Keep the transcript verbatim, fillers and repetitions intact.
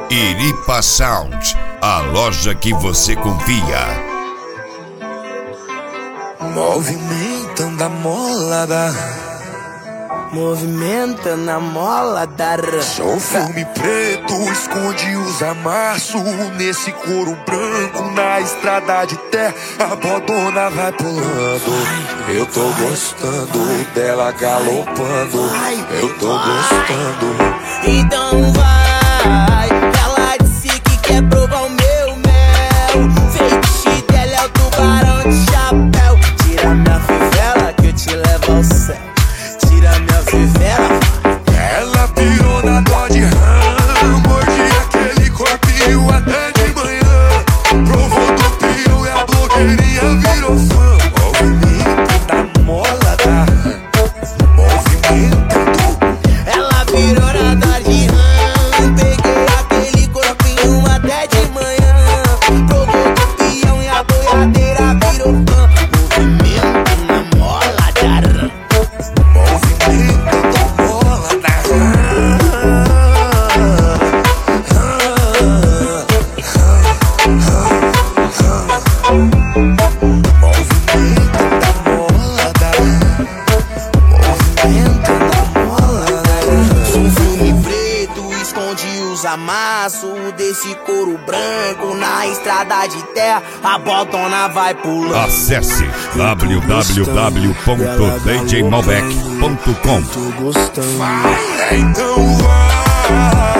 Iripa Sound, a loja que você confia. Movimentando a molada, movimentando a mola da ra. Sou filme preto, esconde os amassos nesse couro branco, na estrada de terra, a bodona vai pulando. Eu tô gostando dela galopando, eu tô gostando. Então vai, ela disse que quer provar o meu mel. Feitiço dela é o tubarão de chapéu. Tira minha fivela que eu te levo ao céu. Tira minha fivela. Ela pirou na dó de rã, morde aquele corpinho até de manhã. Provou do pio e a blogueirinha virou fã. Movimento da mola da movimento. Ela virou na dó de rã, peguei aquele corpinho até de manhã. Provou do pião e a boiadeira virou fã. Movimento na mola da rã. Movimento da mola da Amasso desse couro branco na estrada de terra, a botona vai pulando. Acesse w w w ponto d j malbec ponto com. Vai, então vai.